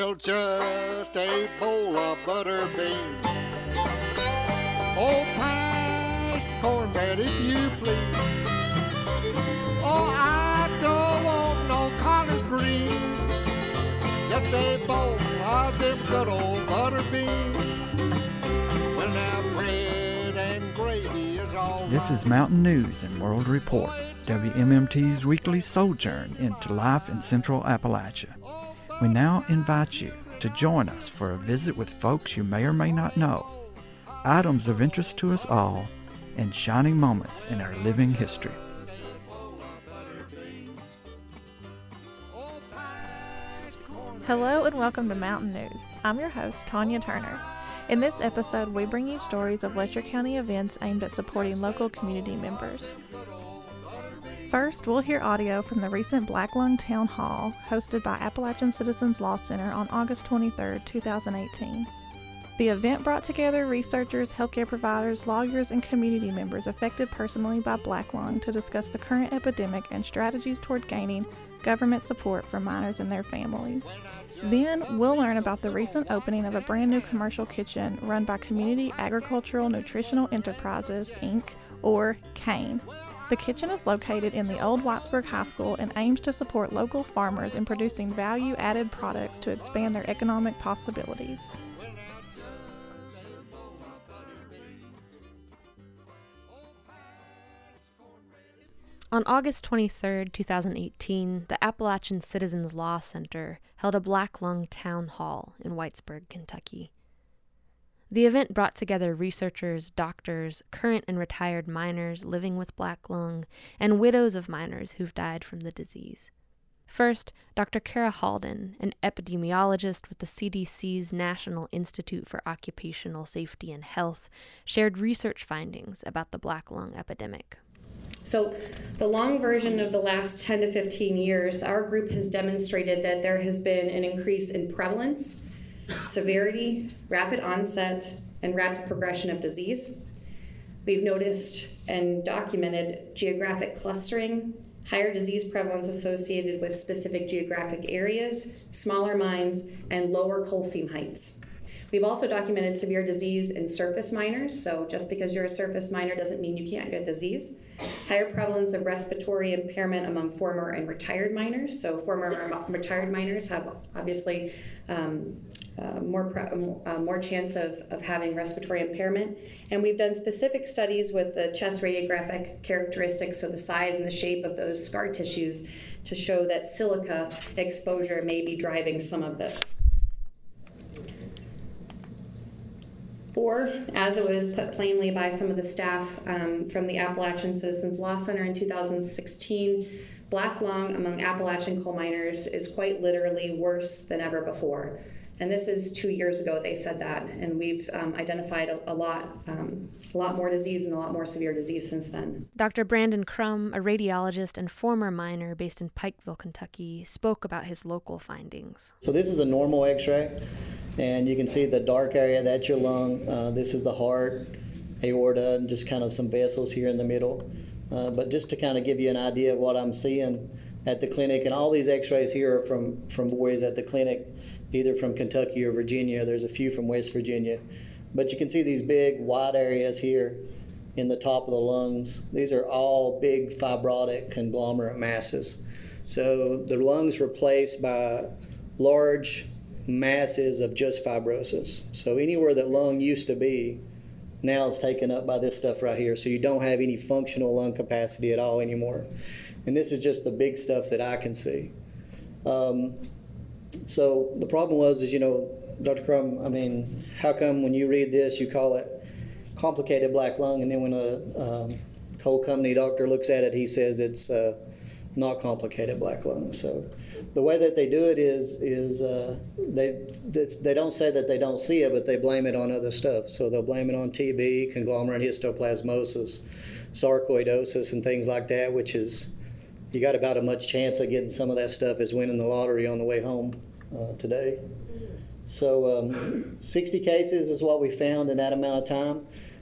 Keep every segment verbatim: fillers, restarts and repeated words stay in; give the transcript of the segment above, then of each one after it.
Well, just a bowl of butter beans. Oh, pass the cornbread if you please. Oh, I don't want no collard greens. Just a bowl of them good old butter beans. Well, now bread and gravy is all. This is Mountain News and World Report, W M M T's weekly sojourn into life in Central Appalachia. We now invite you to join us for a visit with folks you may or may not know, items of interest to us all, and shining moments in our living history. Hello and welcome to Mountain News. I'm your host, Tanya Turner. In this episode, we bring you stories of Letcher County events aimed at supporting local community members. First, we'll hear audio from the recent Black Lung Town Hall hosted by Appalachian Citizens Law Center on August twenty-third, twenty eighteen. The event brought together researchers, healthcare providers, lawyers, and community members affected personally by black lung to discuss the current epidemic and strategies toward gaining government support for miners and their families. Then, we'll learn about the recent opening of a brand new commercial kitchen run by Community Agricultural Nutritional Enterprises, Incorporated, or CANE. The kitchen is located in the old Whitesburg High School and aims to support local farmers in producing value-added products to expand their economic possibilities. On August twenty-third, twenty eighteen, the Appalachian Citizens Law Center held a Black Lung Town Hall in Whitesburg, Kentucky. The event brought together researchers, doctors, current and retired miners living with black lung, and widows of miners who've died from the disease. First, Doctor Kara Halden, an epidemiologist with the C D C's National Institute for Occupational Safety and Health, shared research findings about the black lung epidemic. So the long version of the last ten to fifteen years, our group has demonstrated that there has been an increase in prevalence, severity, rapid onset, and rapid progression of disease. We've noticed and documented geographic clustering, higher disease prevalence associated with specific geographic areas, smaller mines, and lower coal seam heights. We've also documented severe disease in surface miners, so just because you're a surface miner doesn't mean you can't get disease. Higher prevalence of respiratory impairment among former and retired miners, so former and retired miners have obviously um, uh, more pre- uh, more chance of, of having respiratory impairment. And we've done specific studies with the chest radiographic characteristics, so the size and the shape of those scar tissues, to show that silica exposure may be driving some of this. Or, as it was put plainly by some of the staff um, from the Appalachian Citizens Law Center in two thousand sixteen, black lung among Appalachian coal miners is quite literally worse than ever before. And this is two years ago they said that, and we've um, identified a, a lot, um, a lot more disease and a lot more severe disease since then. Doctor Brandon Crum, a radiologist and former miner based in Pikeville, Kentucky, spoke about his local findings. So this is a normal x-ray, and you can see the dark area, that's your lung. Uh, this is the heart, aorta, and just kind of some vessels here in the middle. Uh, but just to kind of give you an idea of what I'm seeing at the clinic, and all these x-rays here are from, from boys at the clinic, either from Kentucky or Virginia. There's a few from West Virginia. But you can see these big wide areas here in the top of the lungs. These are all big fibrotic conglomerate masses. So the lungs replaced by large masses of just fibrosis. So anywhere that lung used to be, now it's taken up by this stuff right here. So you don't have any functional lung capacity at all anymore. And this is just the big stuff that I can see. Um, So the problem was, is, you know, Doctor Crum, I mean, how come when you read this, you call it complicated black lung, and then when a um, coal company doctor looks at it, he says it's uh, not complicated black lung. So the way that they do it is, is uh, they they don't say that they don't see it, but they blame it on other stuff. So they'll blame it on T B, conglomerate histoplasmosis, sarcoidosis, and things like that, which is, you got about as much chance of getting some of that stuff as winning the lottery on the way home uh, today. So um, sixty cases is what we found in that amount of time.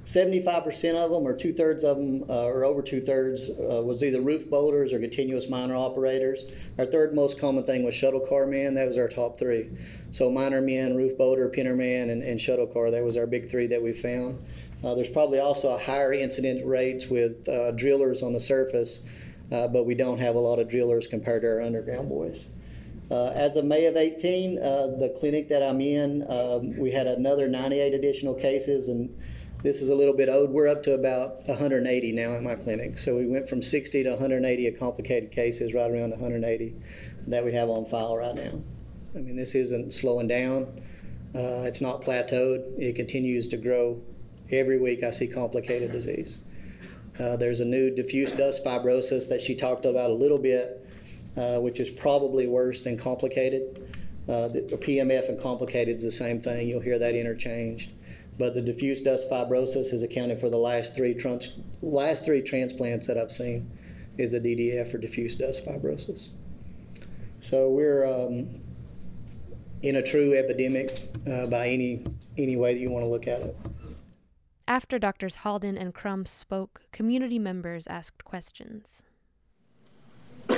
seventy-five percent of them, or two-thirds of them, uh, or over two-thirds, uh, was either roof bolters or continuous miner operators. Our third most common thing was shuttle car men. That was our top three. So miner men, roof bolter, pinner man, and, and shuttle car, that was our big three that we found. Uh, there's probably also a higher incident rates with uh, drillers on the surface, uh, but we don't have a lot of drillers compared to our underground boys. Uh, as of May of eighteen, uh, the clinic that I'm in, um, we had another ninety-eight additional cases, and this is a little bit old. We're up to about one hundred eighty now in my clinic. So we went from sixty to one hundred eighty of complicated cases, right around one hundred eighty that we have on file right now. I mean, this isn't slowing down. Uh, it's not plateaued. It continues to grow. Every week I see complicated disease. Uh, there's a new diffuse dust fibrosis that she talked about a little bit, uh, which is probably worse than complicated. Uh, the P M F and complicated is the same thing. You'll hear that interchanged. But the diffuse dust fibrosis is accounting for the last three trans- last three transplants that I've seen is the D D F or diffuse dust fibrosis. So we're um, in a true epidemic uh, by any any way that you want to look at it. After Doctors Halden and Crum spoke, community members asked questions. I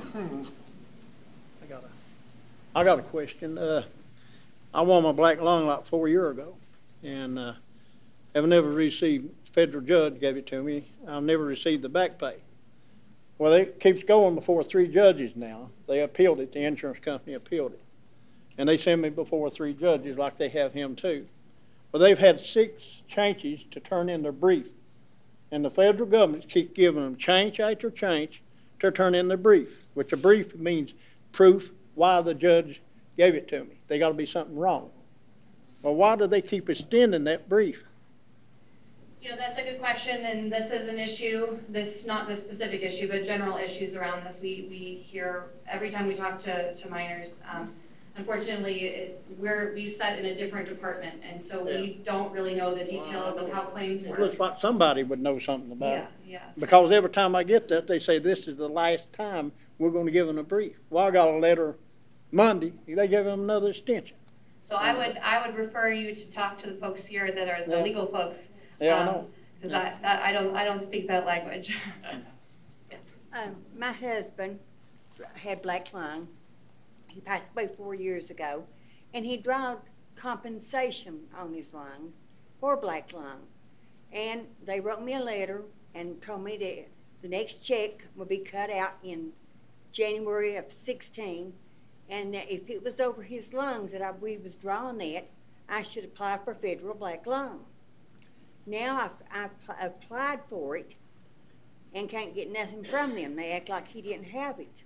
got a, I got a question. Uh, I won my black lung like four years ago, and uh, I've never received, federal judge gave it to me, I've never received the back pay. Well, it keeps going before three judges now. They appealed it, the insurance company appealed it. And they send me before three judges like they have him too. Well, they've had six changes to turn in their brief. And the federal government keeps giving them change after change to turn in their brief, which a brief means proof why the judge gave it to me. They got to be something wrong. Well, why do they keep extending that brief? You know, that's a good question, and this is an issue, this, not this specific issue, but general issues around this. We, we hear every time we talk to, to miners. Um, Unfortunately, it, we're we set in a different department, and so yeah. we don't really know the details well, of how claims work. It looks like somebody would know something about yeah, it. Yeah, Because every time I get that, they say this is the last time we're going to give them a brief. Well, I got a letter Monday. They give them another extension. So I would I would refer you to talk to the folks here that are the yeah. legal folks. Yeah, um, I know. Because yeah. I that, I don't I don't speak that language. yeah. um, my husband had black lung. He passed away four years ago. And he drawed compensation on his lungs for black lung. And they wrote me a letter and told me that the next check would be cut out in January of sixteen, and that if it was over his lungs that I, we was drawing that, I should apply for federal black lung. Now I've, I've applied for it and can't get nothing from them. They act like he didn't have it.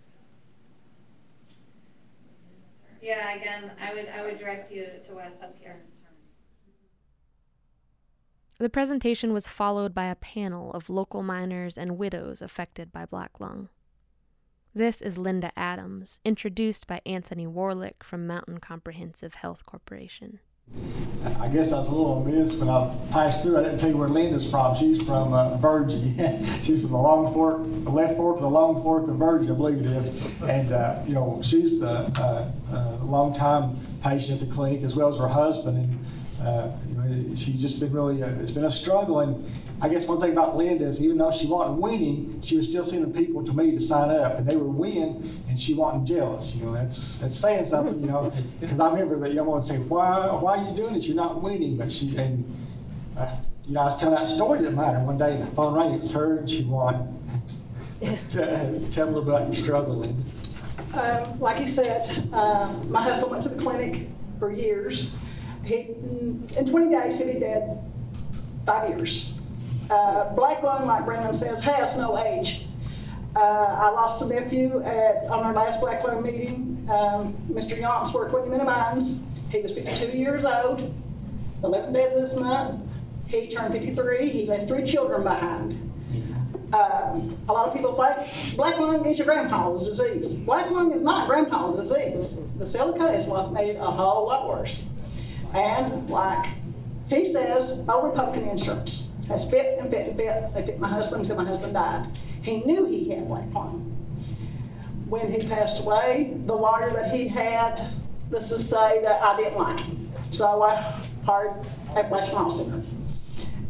Yeah, again, I would I would direct you to Wes up here. The presentation was followed by a panel of local miners and widows affected by black lung. This is Linda Adams, introduced by Anthony Warlick from Mountain Comprehensive Health Corporation. I guess I was a little amiss when I passed through. I didn't tell you where Linda's from. She's from uh, Virgie. She's from the Long Fork, the left fork of the Long Fork of Virgie, I believe it is. And, uh, you know, she's the uh, uh, long-time patient at the clinic, as well as her husband. And, uh, you know, she's just been really, uh, it's been a struggle. And I guess one thing about Linda is even though she wasn't winning, she was still sending people to me to sign up. And they were winning, and she wasn't jealous. You know, that's that's saying something, you know. Because I remember that young woman saying, why, why are you doing this? You're not winning. But she, and, uh, you know, I was telling that story to her one day, and the phone rang. It was her, and she won. Tell a little about your struggle, Linda. Um, like he said, uh, my husband went to the clinic for years. He, in twenty days, he'll be dead five years. Uh, black lung, like Brandon says, has no age. Uh, I lost a nephew at, on our last black lung meeting. Um, Mister Yonks worked with him in the mines. He was fifty-two years old. eleventh day of this month, he turned fifty-three. He left three children behind. Um, a lot of people think black lung is your grandpa's disease. Black lung is not grandpa's disease. The silica is what's made it a whole lot worse. And like he says, old Republican insurance has fit and fit and fit. They fit my husband until my husband died. He knew he had black lung. When he passed away, the lawyer that he had, let's just say that I didn't like him. So I hired Appalachian Law Center.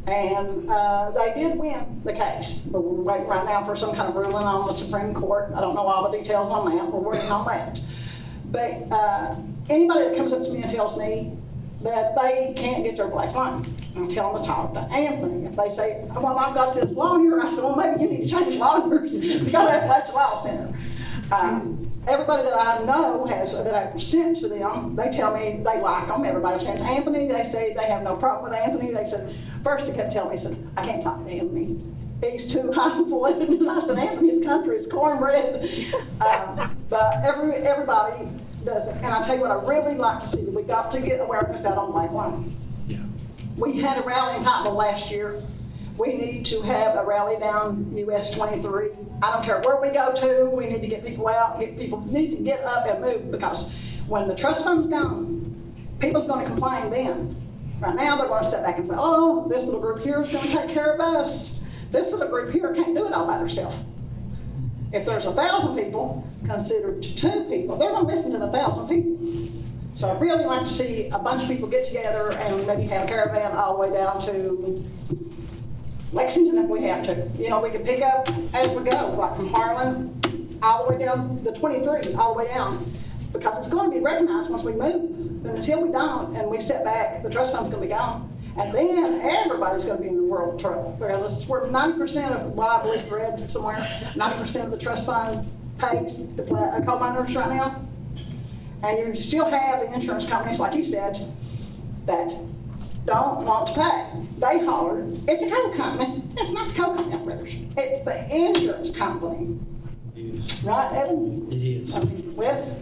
And uh, they did win the case, but we're waiting right now for some kind of ruling on the Supreme Court. I don't know all the details on that. We're waiting on that. But uh, anybody that comes up to me and tells me that they can't get their black lung, I'm telling them to talk to Anthony. If they say, well, I've got this lawyer, I said, well, maybe you need to change lawyers. You got to have Appalachia Law Center. Um, everybody that I know has, that I've sent to them, they tell me they like them. Everybody I've sent to Anthony, they say they have no problem with Anthony. They said, first they kept telling me, they said, I can't talk to Anthony. He's too highfalutin. And I said, Anthony's country is cornbread. uh, but every everybody does it. And I tell you what, I really like to see that we got to get awareness out on black lung. Yeah. We had a rally in Pikeville last year. We need to have a rally down U S twenty-three. I don't care where we go to, we need to get people out, get people need to get up and move, because when the trust fund's gone, people's going to complain then. Right now they're going to sit back and say, oh, this little group here is going to take care of us. This little group here can't do it all by themselves. If there's a thousand people considered two people, they're going to listen to the thousand people. So I'd really like to see a bunch of people get together and maybe have a caravan all the way down to Lexington if we have to. You know, we could pick up as we go, like from Harlan all the way down, the twenty-three, all the way down, because it's going to be recognized once we move. And until we don't and we sit back, the trust fund's going to be gone. And then everybody's going to be in the world of trouble. Because we're ninety percent of what I believe read somewhere, ninety percent of the trust fund pays the coal miners right now. And you still have the insurance companies, like you said, that don't want to pay. They holler, it's a coal company. It's not the coal company, brothers. It's the insurance company. It is. Right, Evan? It is. Okay. Wes?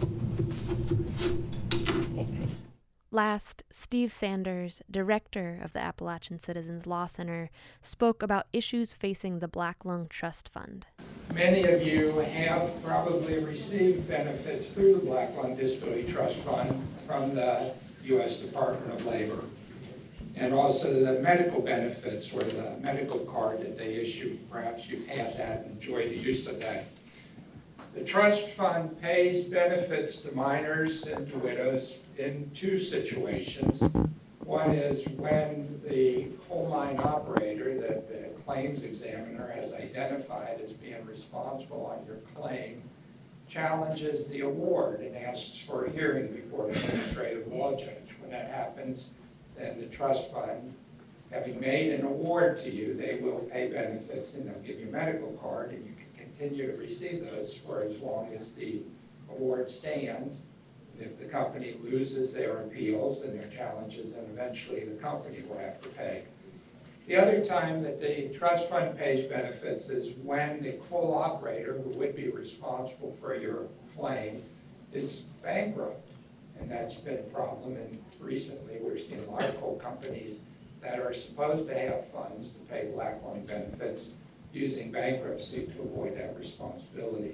Last, Steve Sanders, director of the Appalachian Citizens Law Center, spoke about issues facing the Black Lung Trust Fund. Many of you have probably received benefits through the Black Lung Disability Trust Fund from the U S Department of Labor, and also the medical benefits or the medical card that they issue. Perhaps you've had that and enjoyed the use of that. The trust fund pays benefits to minors and to widows in two situations. One is when the coal mine operator that the claims examiner has identified as being responsible on your claim challenges the award and asks for a hearing before an administrative law judge. When that happens, then the trust fund, having made an award to you, they will pay benefits and they'll give you a medical card, and you can continue to receive those for as long as the award stands. If the company loses their appeals and their challenges, then eventually the company will have to pay. The other time that the trust fund pays benefits is when the coal operator, who would be responsible for your claim, is bankrupt. And that's been a problem, and recently we're seeing a lot of coal companies that are supposed to have funds to pay black lung benefits using bankruptcy to avoid that responsibility.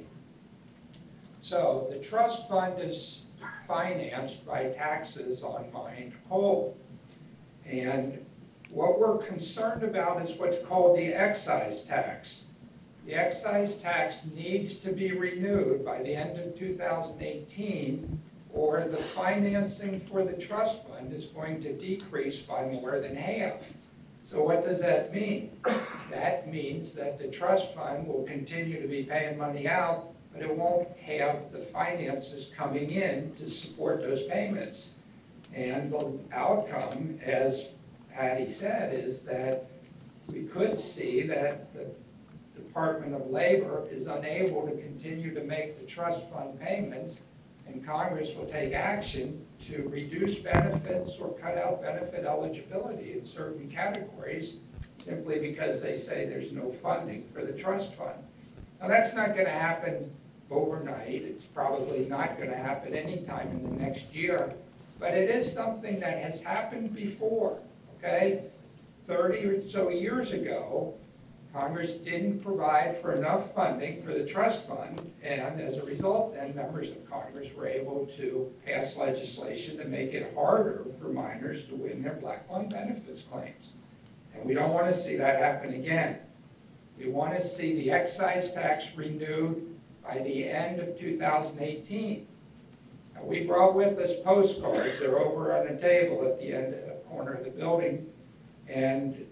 So the trust fund is financed by taxes on mined coal. And what we're concerned about is what's called the excise tax. The excise tax needs to be renewed by the end of two thousand eighteen, or the financing for the trust fund is going to decrease by more than half. So what does that mean? That means that the trust fund will continue to be paying money out, but it won't have the finances coming in to support those payments. And the outcome, as Patty said, is that we could see that the Department of Labor is unable to continue to make the trust fund payments, and Congress will take action to reduce benefits or cut out benefit eligibility in certain categories simply because they say there's no funding for the trust fund. Now, that's not going to happen overnight. It's probably not going to happen anytime in the next year, but it is something that has happened before, okay? thirty or so years ago, Congress didn't provide for enough funding for the trust fund, and as a result, then members of Congress were able to pass legislation to make it harder for minors to win their black lung benefits claims. And we don't want to see that happen again. We want to see the excise tax renewed by the end of two thousand eighteen. Now, we brought with us postcards. They're over on the table at the end, uh, corner of the building, and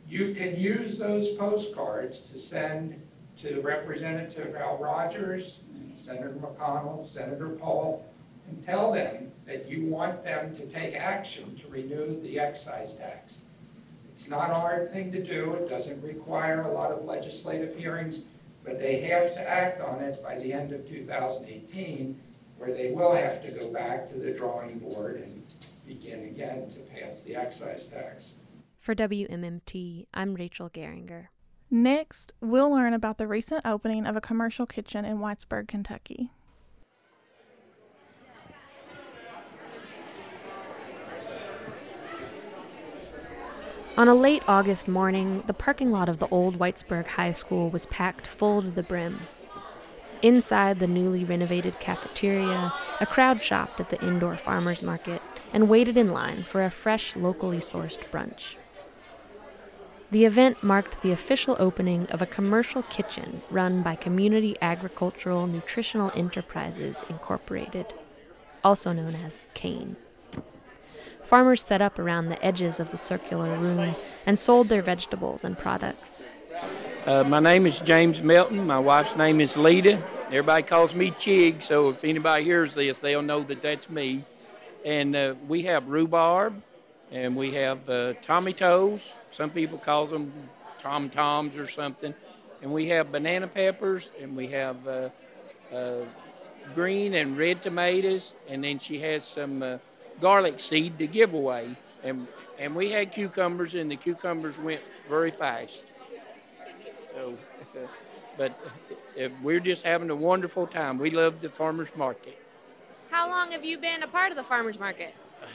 you can use those postcards to send to Representative Al Rogers, Senator McConnell, Senator Paul, and tell them that you want them to take action to renew the excise tax. It's not a hard thing to do. It doesn't require a lot of legislative hearings, but they have to act on it by the end of two thousand eighteen, where they will have to go back to the drawing board and begin again to pass the excise tax. For W M M T, I'm Rachel Geringer. Next, we'll learn about the recent opening of a commercial kitchen in Whitesburg, Kentucky. On a late August morning, the parking lot of the old Whitesburg High School was packed full to the brim. Inside the newly renovated cafeteria, a crowd shopped at the indoor farmers market and waited in line for a fresh, locally sourced brunch. The event marked the official opening of a commercial kitchen run by Community Agricultural Nutritional Enterprises, Incorporated, also known as CANE. Farmers set up around the edges of the circular room and sold their vegetables and products. Uh, my name is James Melton. My wife's name is Lita. Everybody calls me Chig, so if anybody hears this, they'll know that that's me. And uh, we have rhubarb, and we have uh, Tommy Toes. Some people call them Tom Toms or something. And we have banana peppers, and we have uh, uh, green and red tomatoes, and then she has some uh, garlic seed to give away. And, and we had cucumbers, and the cucumbers went very fast. So, uh, but uh, we're just having a wonderful time. We love the farmers market. How long have you been a part of the farmers market?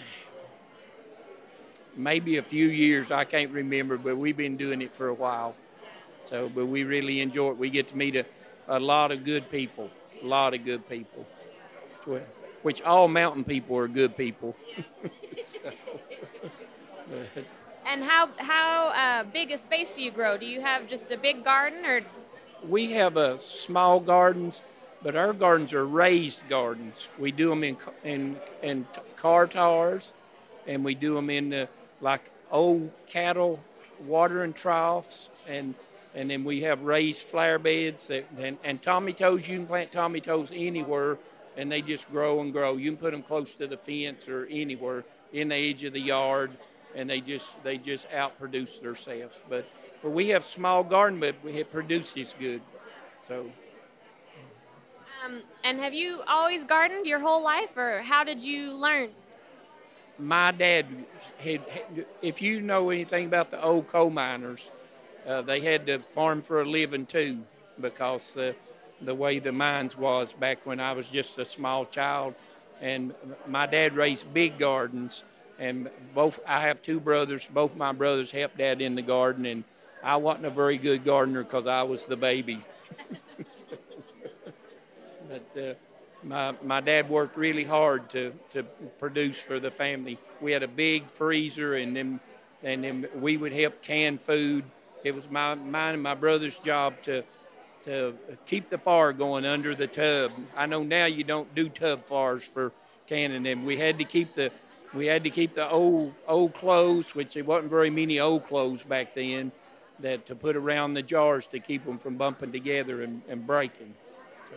Maybe a few years, I can't remember, but we've been doing it for a while. So, but we really enjoy it. We get to meet a, a lot of good people, a lot of good people, which all mountain people are good people. So, but, and how how uh, big a space do you grow? Do you have just a big garden, or? We have a small gardens, but our gardens are raised gardens. We do them in in in car towers, and we do them in the, like old cattle watering troughs, and and then we have raised flower beds that and, and Tommy Toes. You can plant Tommy Toes anywhere, and they just grow and grow. You can put them close to the fence or anywhere in the edge of the yard, and they just they just outproduce themselves. But but we have small garden, but it produces good. So. Um, and have you always gardened your whole life, or how did you learn? My dad had, if you know anything about the old coal miners, uh, they had to farm for a living too, because the the way the mines was back when I was just a small child. And my dad raised big gardens, and both I have two brothers. Both my brothers helped Dad in the garden, and I wasn't a very good gardener because I was the baby. So, but uh, my my dad worked really hard to, to produce for the family. We had a big freezer, and then and then we would help can food. It was my mine and my brother's job to to keep the fire going under the tub. I know now you don't do tub fires for canning them. We had to keep the we had to keep the old old clothes, which there wasn't very many old clothes back then, that to put around the jars to keep them from bumping together and, and breaking. So.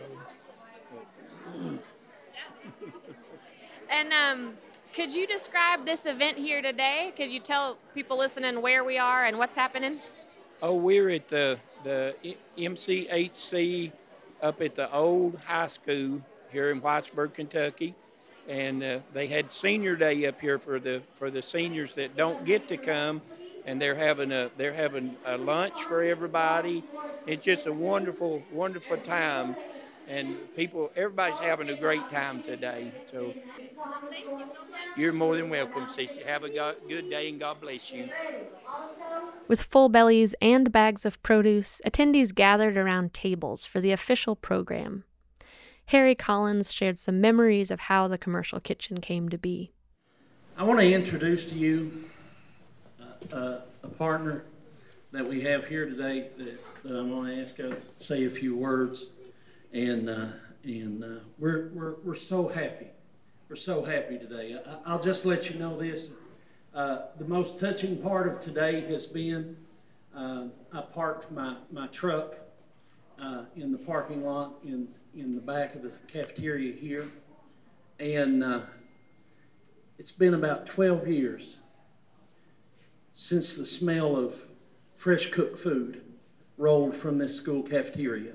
And um, could you describe this event here today? Could you tell people listening where we are and what's happening? Oh, we're at the the M C H C up at the old high school here in Whitesburg, Kentucky, and uh, they had Senior Day up here for the for the seniors that don't get to come, and they're having a they're having a lunch for everybody. It's just a wonderful, wonderful time. And people, everybody's having a great time today. So you're more than welcome, Cece. Have a good day, and God bless you. With full bellies and bags of produce, attendees gathered around tables for the official program. Harry Collins shared some memories of how the commercial kitchen came to be. I want to introduce to you uh, a partner that we have here today that, that I'm going to ask to say a few words. And uh, and uh, we're we're we're so happy, we're so happy today. I, I'll just let you know this: uh, the most touching part of today has been uh, I parked my, my truck uh, in the parking lot in, in the back of the cafeteria here. And uh, it's been about twelve years since the smell of fresh cooked food rolled from this school cafeteria.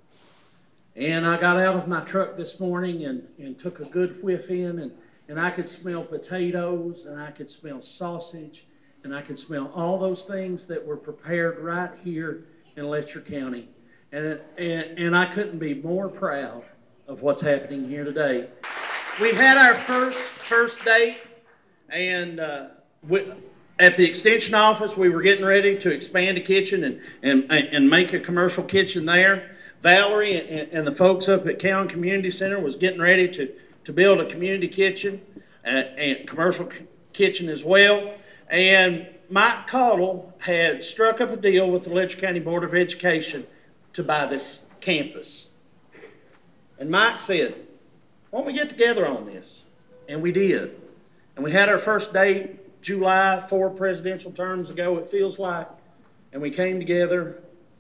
And I got out of my truck this morning and, and took a good whiff in, and, and I could smell potatoes, and I could smell sausage, and I could smell all those things that were prepared right here in Letcher County. And, and, and I couldn't be more proud of what's happening here today. We had our first, first date, and uh, we, at the extension office, we were getting ready to expand a kitchen and, and, and make a commercial kitchen there. Valerie and, and the folks up at Cowan Community Center was getting ready to, to build a community kitchen, uh, and commercial c- kitchen as well. And Mike Cottle had struck up a deal with the Letcher County Board of Education to buy this campus. And Mike said, why don't we get together on this? And we did. And we had our first date July, four presidential terms ago, it feels like. And we came together.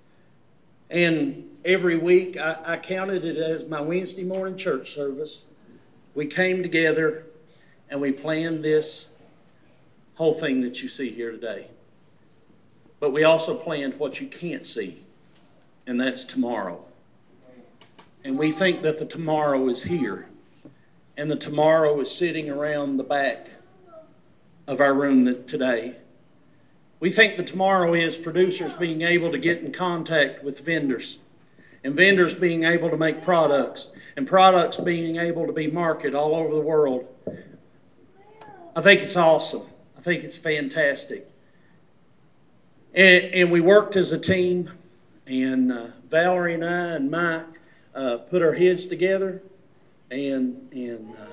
And every week, I, I counted it as my Wednesday morning church service. We came together and we planned this whole thing that you see here today. But we also planned what you can't see, and that's tomorrow. And we think that the tomorrow is here. And the tomorrow is sitting around the back of our room today. We think the tomorrow is producers being able to get in contact with vendors, and vendors being able to make products, and products being able to be marketed all over the world. I think it's awesome. I think it's fantastic. And, and we worked as a team, and uh, Valerie and I and Mike uh, put our heads together, and, and uh,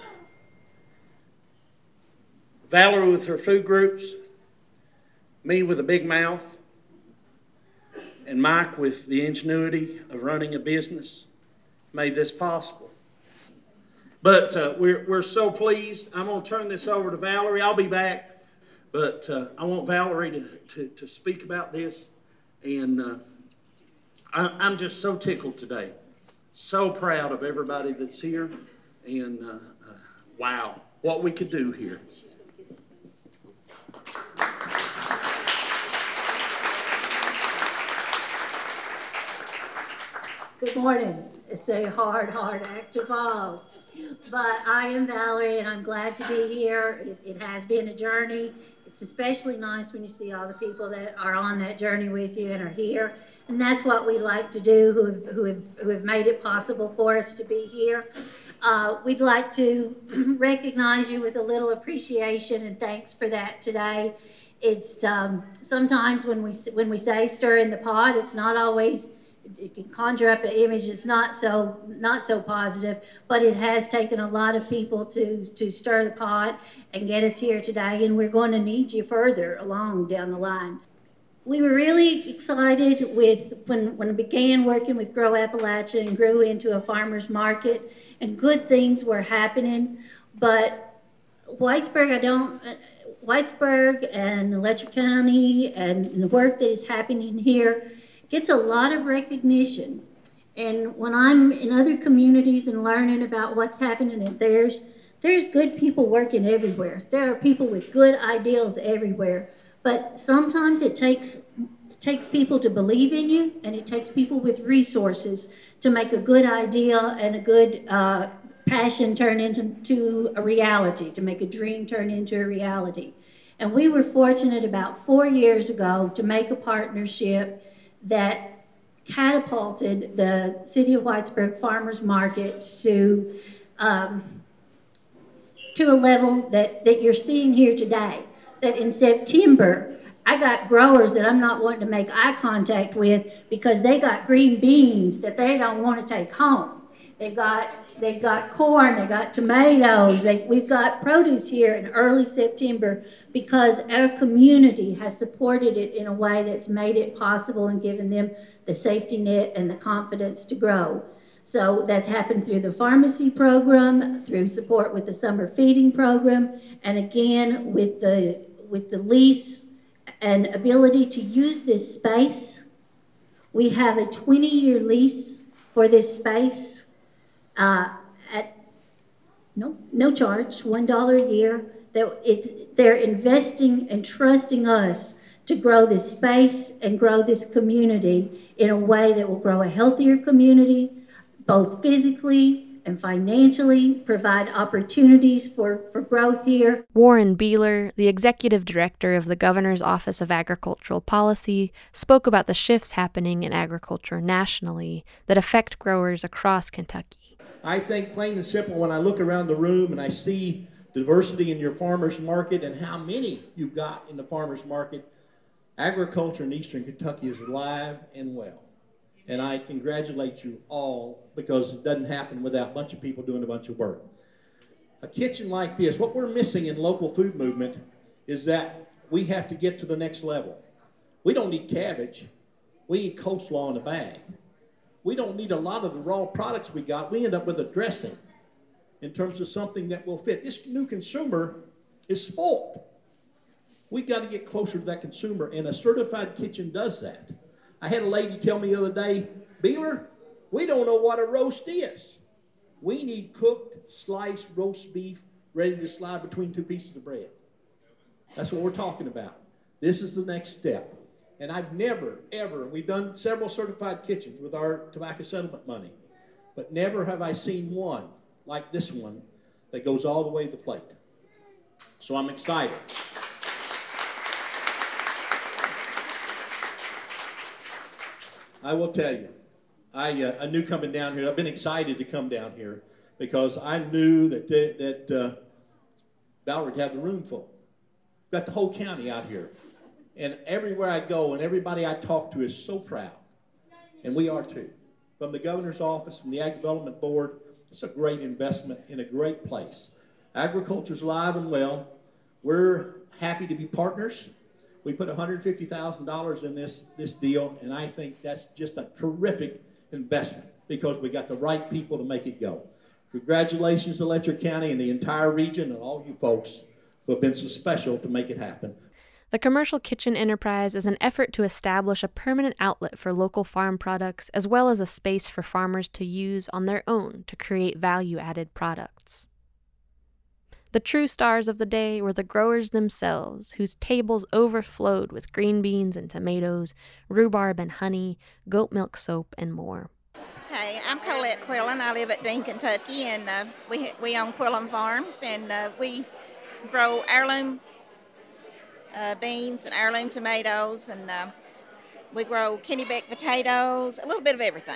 Valerie with her food groups, me with a big mouth, and Mike with the ingenuity of running a business made this possible. But uh, we're, we're so pleased. I'm going to turn this over to Valerie. I'll be back, but uh, I want Valerie to, to, to speak about this. And uh, I, I'm just so tickled today. So proud of everybody that's here. And uh, uh, wow, what we could do here. Good morning. It's a hard, hard act to follow. But I am Valerie, and I'm glad to be here. It, it has been a journey. It's especially nice when you see all the people that are on that journey with you and are here. And that's what we like to do, who have, who have, who have made it possible for us to be here. Uh, we'd like to recognize you with a little appreciation and thanks for that today. It's um, sometimes when we when we say stir in the pot, it's not always. It can conjure up an image that's not so not so positive, but it has taken a lot of people to to stir the pot and get us here today, and we're going to need you further along down the line. We were really excited with when when we began working with Grow Appalachia and grew into a farmer's market, and good things were happening, but Whitesburg, I don't. Whitesburg and Letcher County and the work that is happening here gets a lot of recognition. And when I'm in other communities and learning about what's happening in theirs, there's good people working everywhere. There are people with good ideals everywhere. But sometimes it takes it takes people to believe in you, and it takes people with resources to make a good idea and a good uh, passion turn into to a reality, to make a dream turn into a reality. And we were fortunate about four years ago to make a partnership that catapulted the City of Whitesburg Farmers Market to um, to a level that, that you're seeing here today. That in September, I got growers that I'm not wanting to make eye contact with because they got green beans that they don't want to take home. They've got they've got corn, they've got tomatoes, they, we've got produce here in early September because our community has supported it in a way that's made it possible and given them the safety net and the confidence to grow. So that's happened through the pharmacy program, through support with the summer feeding program, and again with the with the lease an ability to use this space. We have a twenty-year lease for this space uh, at no no charge, one dollar a year. That it's, they're investing and trusting us to grow this space and grow this community in a way that will grow a healthier community, both physically and financially, provide opportunities for, for growth here. Warren Beeler, the executive director of the Governor's Office of Agricultural Policy, spoke about the shifts happening in agriculture nationally that affect growers across Kentucky. I think plain and simple, when I look around the room and I see diversity in your farmers market and how many you've got in the farmers market, agriculture in Eastern Kentucky is alive and well. And I congratulate you all, because it doesn't happen without a bunch of people doing a bunch of work. A kitchen like this, what we're missing in local food movement is that we have to get to the next level. We don't need cabbage. We need coleslaw in a bag. We don't need a lot of the raw products we got. We end up with a dressing in terms of something that will fit. This new consumer is spoiled. We've got to get closer to that consumer, and a certified kitchen does that. I had a lady tell me the other day, Beeler, we don't know what a roast is. We need cooked, sliced roast beef ready to slide between two pieces of bread. That's what we're talking about. This is the next step. And I've never, ever, we've done several certified kitchens with our tobacco settlement money, but never have I seen one like this one that goes all the way to the plate. So I'm excited. I will tell you, I, uh, I knew coming down here, I've been excited to come down here because I knew that, that uh, Ballard had the room full. Got the whole county out here. And everywhere I go and everybody I talk to is so proud. And we are too. From the governor's office, from the Ag Development Board, it's a great investment in a great place. Agriculture's alive and well. We're happy to be partners. We put one hundred fifty thousand dollars in this, this deal, and I think that's just a terrific investment because we got the right people to make it go. Congratulations to Letcher County and the entire region and all you folks who have been so special to make it happen. The Commercial Kitchen Enterprise is an effort to establish a permanent outlet for local farm products as well as a space for farmers to use on their own to create value-added products. The true stars of the day were the growers themselves, whose tables overflowed with green beans and tomatoes, rhubarb and honey, goat milk soap, and more. Hey, I'm Colette Quillen. I live at Dean, Kentucky, and uh, we we own Quillen Farms, and uh, we grow heirloom uh, beans and heirloom tomatoes, and uh, we grow Kennebec potatoes, a little bit of everything.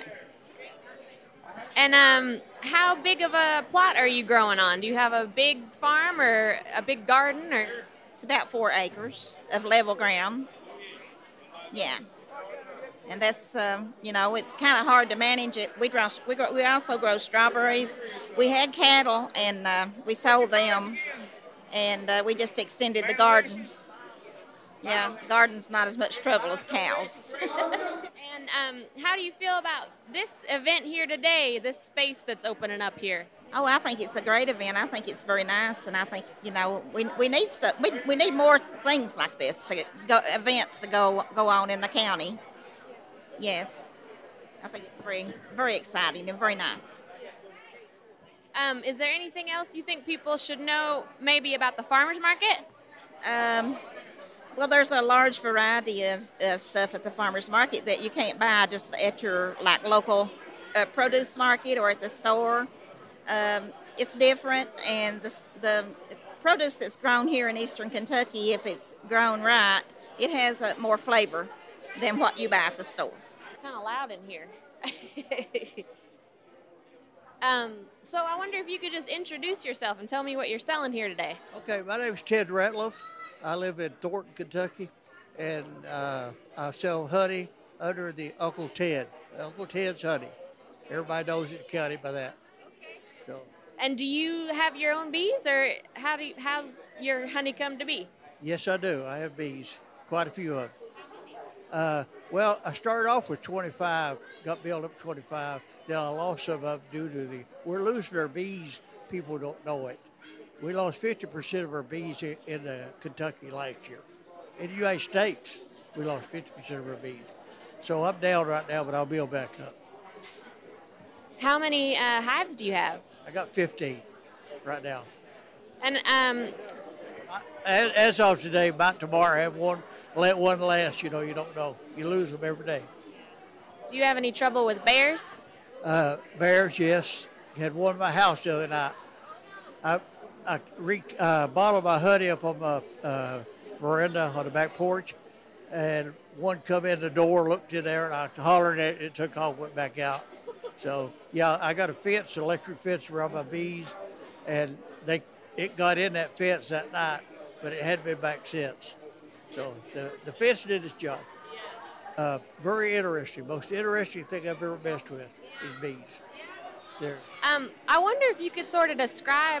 And um, how big of a plot are you growing on? Do you have a big farm or a big garden? Or it's about four acres of level ground. Yeah. And that's, um, you know, it's kind of hard to manage it. We grow, we grow, we also grow strawberries. We had cattle, and uh, we sold them, and uh, we just extended the garden. Yeah, the garden's not as much trouble as cows. And um, how do you feel about this event here today, this space that's opening up here? Oh, I think it's a great event. I think it's very nice, and I think, you know, we we need stuff. We we need more things like this to go, events to go go on in the county. Yes, I think it's very very exciting and very nice. Um, is there anything else you think people should know maybe about the farmers market? Um. Well, there's a large variety of uh, stuff at the farmers market that you can't buy just at your like local uh, produce market or at the store. Um, it's different, and the, the produce that's grown here in Eastern Kentucky, if it's grown right, it has uh, more flavor than what you buy at the store. It's kind of loud in here. um, so I wonder if you could just introduce yourself and tell me what you're selling here today. Okay, my name is Ted Ratliff. I live in Thornton, Kentucky, and uh, I sell honey under the Uncle Ted, Uncle Ted's Honey. Everybody knows it in the county by that. So. And do you have your own bees, or how do you, how's your honey come to be? Yes, I do. I have bees, quite a few of them. Uh, well, I started off with twenty-five, got built up twenty-five, then I lost some of them due to the, we're losing our bees, people don't know it. We lost fifty percent of our bees in, in uh, Kentucky last year. in the United States, we lost fifty percent of our bees. So I'm down right now, but I'll build back up. How many uh, hives do you have? I got fifteen right now. And um, as, as of today, about tomorrow, I have one, let one last. You know, you don't know. You lose them every day. Do you have any trouble with bears? Uh, bears, yes. Had one in my house the other night. I, I re, uh, bottled my honey up on my uh, veranda on the back porch, and one come in the door, looked in there, and I hollered at it, it took off, went back out. So, yeah, I got a fence, electric fence around my bees, and they it got in that fence that night, but it hadn't been back since. So the, the fence did its job. Uh, very interesting. Most interesting thing I've ever messed with is bees. There. Um, I wonder if you could sort of describe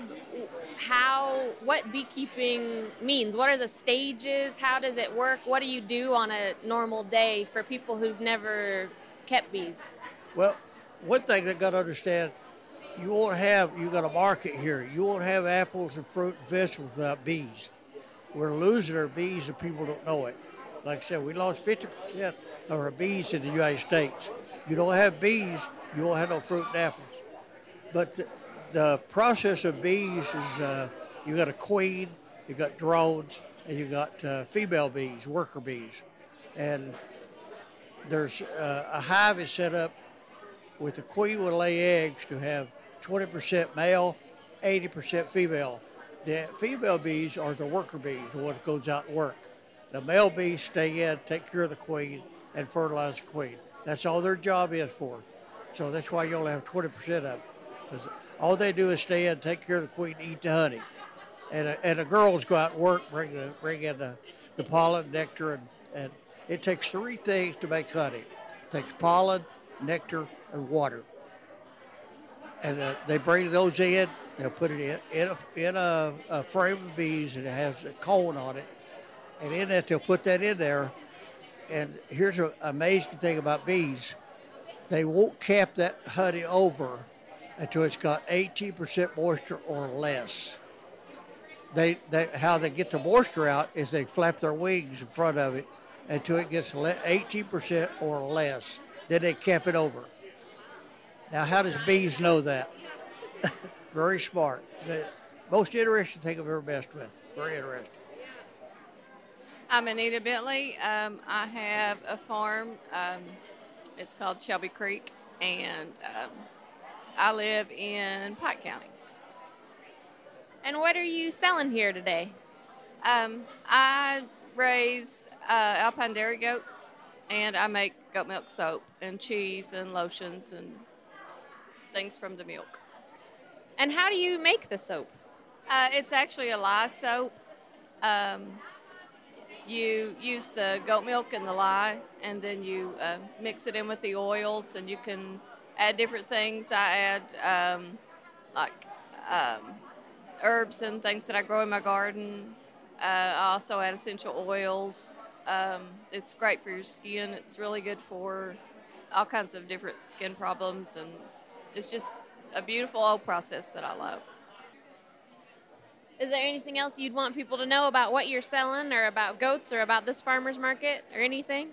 how, what beekeeping means. What are the stages? How does it work? What do you do on a normal day for people who've never kept bees? Well, one thing they got to understand, you won't have, you got a market here. You won't have apples and fruit and vegetables without bees. We're losing our bees and people don't know it. Like I said, we lost fifty percent of our bees in the United States. You don't have bees, you won't have no fruit and apples. But the, the process of bees is uh, you got a queen, you got drones, and you got uh, female bees, worker bees. And there's uh, a hive is set up with the queen will lay eggs to have twenty percent male, eighty percent female. The female bees are the worker bees, the one that goes out and work. The male bees stay in, take care of the queen, and fertilize the queen. That's all their job is for. So that's why you only have twenty percent of them. Because all they do is stay in, take care of the queen, eat the honey. And, uh, and the girls go out and work, bring, the, bring in the, the pollen, nectar, and, and it takes three things to make honey. It takes pollen, nectar, and water. And uh, they bring those in, they'll put it in, in, a, in a, a frame of bees, and it has a cone on it. And in that, they'll put that in there. And here's an amazing thing about bees. They won't cap that honey over until it's got eighteen percent moisture or less. They, they, how they get the moisture out is they flap their wings in front of it until it gets eighteen percent or less. Then they cap it over. Now, how does bees know that? Very smart. The most interesting thing I've ever messed with. Very interesting. I'm Anita Bentley. Um, I have a farm. Um, it's called Shelby Creek, and um, I live in Pike County. And what are you selling here today? Um, I raise uh, Alpine dairy goats, and I make goat milk soap and cheese and lotions and things from the milk. And how do you make the soap? Uh, it's actually a lye soap. Um, you use the goat milk and the lye, and then you uh, mix it in with the oils, and you can add different things. I add um, like um, herbs and things that I grow in my garden. Uh, I also add essential oils. Um, it's great for your skin. It's really good for all kinds of different skin problems, and it's just a beautiful old process that I love. Is there anything else you'd want people to know about what you're selling, or about goats, or about this farmer's market, or anything?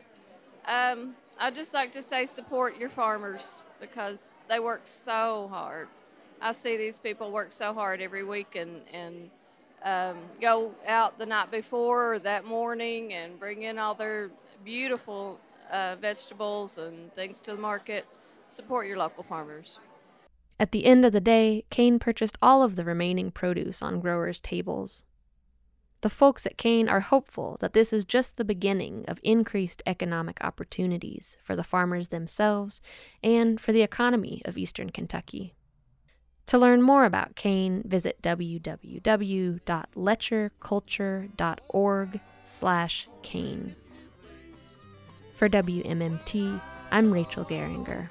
Um, I'd just like to say support your farmers, because they work so hard. I see these people work so hard every week and, and um, go out the night before or that morning and bring in all their beautiful uh, vegetables and things to the market. Support your local farmers. At the end of the day, Kane purchased all of the remaining produce on growers' tables. The folks at Kane are hopeful that this is just the beginning of increased economic opportunities for the farmers themselves and for the economy of Eastern Kentucky. To learn more about Kane, visit w w w dot letcher culture dot org slash Kane. For W M M T, I'm Rachel Geringer.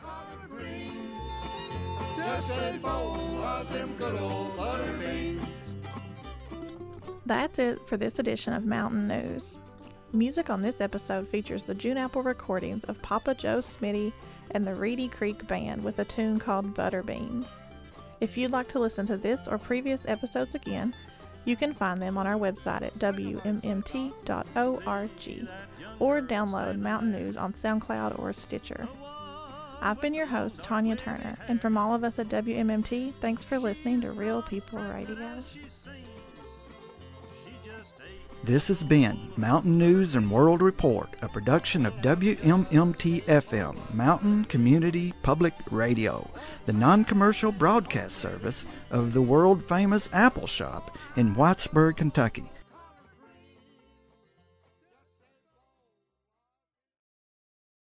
That's it for this edition of Mountain News. Music on this episode features the June Apple recordings of Papa Joe Smitty and the Reedy Creek Band with a tune called Butterbeans. If you'd like to listen to this or previous episodes again, You can find them on our website at w m m t dot org or download Mountain News on SoundCloud or Stitcher. I've been your host, Tanya Turner, and from all of us at W M M T, thanks for listening to Real People Radio. This has been Mountain News and World Report, a production of W M M T F M, Mountain Community Public Radio, the non-commercial broadcast service of the world-famous Apple Shop in Whitesburg, Kentucky.